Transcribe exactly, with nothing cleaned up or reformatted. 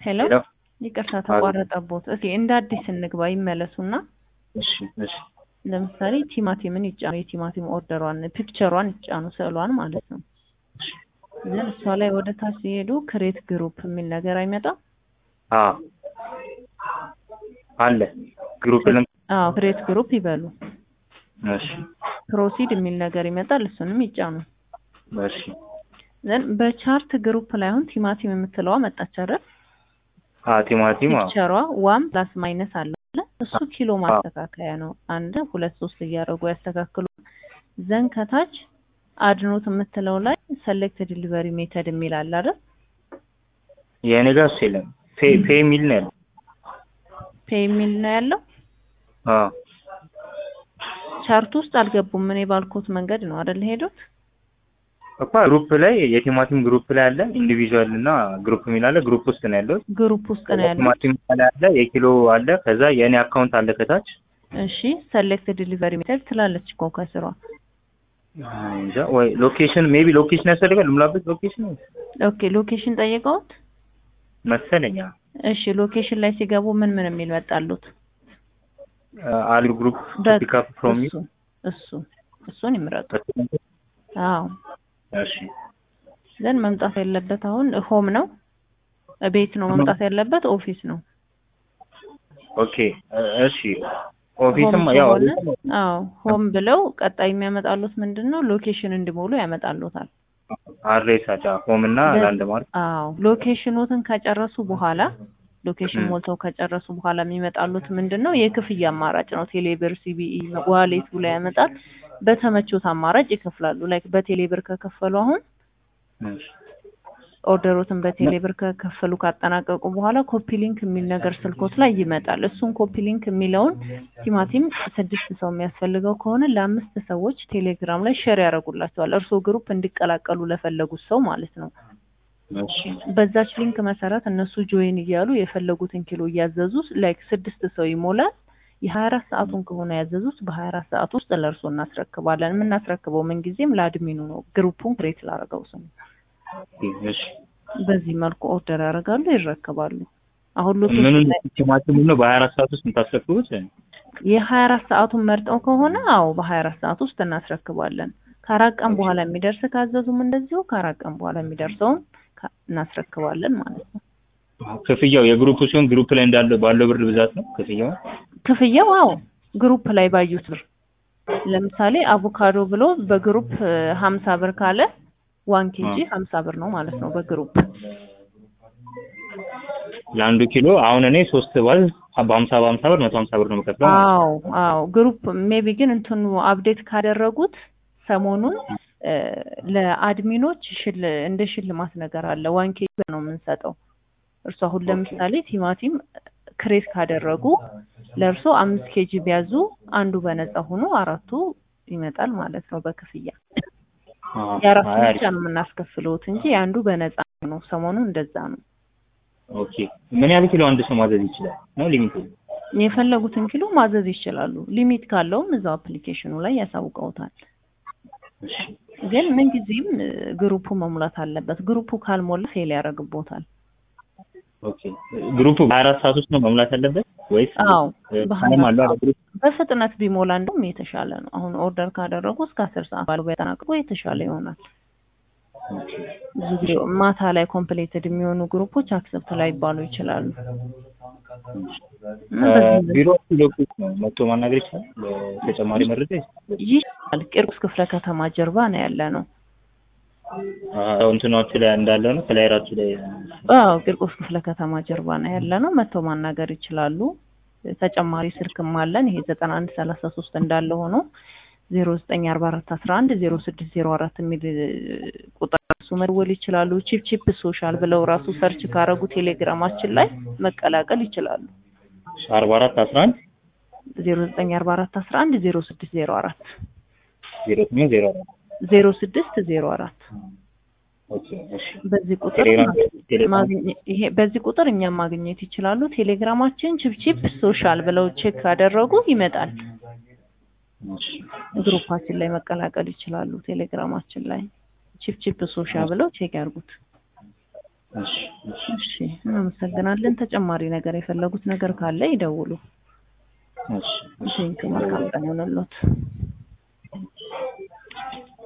ሄሎ ይቅርታ ተቋረጠቦት። እስኪ እንደ አዲስ እንግባ ይመለሱና እሺ እሺ ለምሳሌ ቲማቲምን ይጫኑ የቲማቲም ኦርደሯን ፒክቸሯን ይጫኑ ስዕሏን ማለት ነው። ዘን እሷ ላይ ወደ ታች ሲሄዱ ክሬት ግሩፕ የሚል ነገር አይመጣም? አዎ አለ ግሩፕ ለም አዎ ክሬት ግሩፕ ይበሉ። እሺ ፕሮሲድ የሚል ነገር ይመጣል እሱንም ይጫኑ። እሺ ዘን በቻርት ግሩፕ ላይ አሁን ቲማቲም የምትለዋ መጣች አይደል? አዎ ቲማቲም አዎ ፒክቸሯ ዋን ፕላስ ማይነስ አለ እሱ ኪሎ ማስተካከያ ነው። አንድ ሁለት ሶስት እያደረጉ ያስተካክሉ። ዘን ከታች አድኖት የምትለው ላይ ሰሌክት ዲሊቨሪ ሜተድ የሚል አለ አይደል? የኔ ጋር እሱ የለም። ፔ ፔ የሚል ነው ያለው። ፔ የሚል ነው ያለው? አዎ ቻርት ውስጥ አልገቡም። ምን ባልኩት መንገድ ነው አይደል ሄዱት? እኮ ግሩፕ ላይ የቲማቲም ግሩፕ ላይ አለ ኢንዲቪጁዋል እና ግሩፕ የሚል አለ። ግሩፕ ውስጥ ነው ያለው። ግሩፕ ውስጥ ነው ያለው። ቲማቲም አለ የኪሎ አለ። ከዛ የኔ አካውንት አለ ከታች። እሺ ሰሌክት ዲሊቨሪ ሜተድ ትላለች እኮ ከስሯ። እንጃ ወይ ሎኬሽን ሜቢ ሎኬሽን ያስፈልጋል። ልምላበት ሎኬሽን ኦኬ ሎኬሽን ጠይቀውት መሰለኛ። እሺ ሎኬሽን ላይ ሲገቡ ምን ምን የሚል መጣሉት? አል ግሩፕ ፒክ አፕ ፍሮም ዩ እሱ እሱን ይምረጡ። አዎ እሺ ዘን መምጣት ያለበት አሁን ሆም ነው ቤት ነው መምጣት ያለበት ኦፊስ ነው? ኦኬ እሺ ኦፊስም ያው አዎ ሆም ብለው ቀጣይ የሚያመጣሉት ምንድነው ሎኬሽን እንዲሞሉ ያመጣሉታል። አድሬስ አጫ ሆም እና ላንድ ማርክ። አዎ ሎኬሽኑን ከጨረሱ በኋላ ሎኬሽን ሞልተው ከጨረሱ በኋላ የሚመጣሉት ምንድነው የክፍያ አማራጭ ነው። ቴሌብር ሲቢኢ ዋሌት ብለው ያመጣል። በተመቹት አማራጭ ይከፍላሉ። ላይክ በቴሌብር ከከፈሉ አሁን ኦርደሮትን በቴሌብር ከከፈሉ ካጠናቀቁ በኋላ ኮፒ ሊንክ የሚል ነገር ስልኮት ላይ ይመጣል። እሱን ኮፒ ሊንክ የሚለውን ቲማቲም ስድስት ሰው የሚያስፈልገው ከሆነ ለአምስት ሰዎች ቴሌግራም ላይ ሼር ያደርጉላቸዋል። እርሶ ግሩፕ እንዲቀላቀሉ ለፈለጉት ሰው ማለት ነው። እሺ በዛች ሊንክ መሰረት እነሱ ጆይን እያሉ የፈለጉትን ኪሎ እያዘዙ ላይክ ስድስት ሰው ይሞላል። የሀያ አራት ሰዓቱን ከሆነ ያዘዙት በሀያ አራት ሰዓት ውስጥ ለእርሶ እናስረክባለን። የምናስረክበው ምን ጊዜም ለአድሚኑ ነው። ግሩፑን ክሬት ላደረገው ሰው እሺ በዚህ መልኩ ኦርደር ያደርጋሉ ይረከባሉ። አሁን ምን ቲማቲም ነው በሀያ አራት ሰዓት ውስጥ እንታስረክቡት? የሀያ አራት ሰዓቱን መርጠው ከሆነ አዎ በሀያ አራት ሰዓት ውስጥ እናስረክባለን። ከአራት ቀን በኋላ የሚደርስ ካዘዙም እንደዚሁ ከአራት ቀን በኋላ የሚደርሰውን እናስረክባለን ማለት ነው። ክፍያው የግሩፕ ሲሆን ግሩፕ ላይ እንዳለ ባለው ብር ብዛት ነው ክፍያው? ክፍያው አዎ ግሩፕ ላይ ባዩት ብር ለምሳሌ አቮካዶ ብሎ በግሩፕ ሀምሳ ብር ካለ ዋን ኬጂ ሀምሳ ብር ነው ማለት ነው በግሩፕ። ለአንዱ ኪሎ አሁን እኔ ሶስት ባል በሀምሳ በሀምሳ ብር መቶ ሀምሳ ብር ነው የምከፍለው። አዎ አዎ ግሩፕ ሜቢ ግን እንትኑ አፕዴት ካደረጉት ሰሞኑን ለአድሚኖች ሽል እንደ ሽልማት ነገር አለ። ዋን ኬጂ ነው የምንሰጠው። እርሱ አሁን ለምሳሌ ቲማቲም ክሬት ካደረጉ ለእርሶ አምስት ኬጂ ቢያዙ አንዱ በነፃ ሆኖ አራቱ ይመጣል ማለት ነው በክፍያ። የአራቱ ብቻ ነው የምናስከፍሉት እንጂ አንዱ በነፃ ነው። ሰሞኑን እንደዛ ነው። ኦኬ ምን ያህል ኪሎ አንድ ሰው ማዘዝ ይችላል ነው ሊሚት? የፈለጉትን ኪሎ ማዘዝ ይችላሉ። ሊሚት ካለውም እዛው አፕሊኬሽኑ ላይ ያሳውቀውታል። እሺ ግን ምን ጊዜም ግሩፑ መሙላት አለበት። ግሩፑ ካልሞላ ፌል ያደርግቦታል። ኦኬ ግሩፑ በሀያ አራት ሰዓት ውስጥ ነው መሙላት ያለበት ወይስ? አዎ በሀያ በፍጥነት ቢሞላ እንደውም የተሻለ ነው። አሁን ኦርደር ካደረጉ እስከ አስር ሰዓት ባለው ቢያጠናቅቁ የተሻለ ይሆናል። ብዙ ጊዜ ማታ ላይ ኮምፕሊትድ የሚሆኑ ግሩፖች አክሰፕት ላይ ይባሉ ይችላሉ። ቢሮ ሎኬት ነው መጥቶ ማናገር ይችላል። ለተጨማሪ መረጃ ይችላል። ቂርቆስ ክፍለ ከተማ ጀርባ ነው ያለ ነው። አዎ እንትኖቹ ላይ እንዳለ ነው ከላይራቹ ላይ። አዎ ቂርቆስ ክፍለ ከተማ ጀርባ ነው ያለ ነው። መጥቶ ማናገር ይችላሉ። ተጨማሪ ስልክም አለን። ይሄ ዘጠና አንድ ሰላሳ ሶስት እንዳለ ሆኖ ዜሮ ዘጠኝ አርባ አራት አስራ አንድ ዜሮ ስድስት ዜሮ አራት የሚል ቁጥር እሱ መደወል ይችላሉ። ቺፕ ቺፕ ሶሻል ብለው ራሱ ሰርች ካረጉ ቴሌግራማችን ላይ መቀላቀል ይችላሉ። አርባ አራት አስራ አንድ ዜሮ ዘጠኝ አርባ አራት አስራ አንድ ዜሮ ስድስት ዜሮ አራት ዜሮ ስምንት ዜሮ አራት ዜሮ ስድስት ዜሮ አራት ኦኬ እሺ በዚህ ቁጥር ማግኘት ይሄ በዚህ ቁጥር እኛም ማግኘት ይችላሉ። ቴሌግራማችን ቺፕ ቺፕ ሶሻል ብለው ቼክ ካደረጉ ይመጣል። ግሩፓችን ላይ መቀላቀል ይችላሉ። ቴሌግራማችን ላይ ቺፕ ቺፕ ሶሻል ብለው ቼክ ያርጉት። እሺ እሺ እሺ እናመሰግናለን። ተጨማሪ ነገር የፈለጉት ነገር ካለ ይደውሉ። እሺ እሺ ቴንክ መልካም ቀን ይሁንልዎት።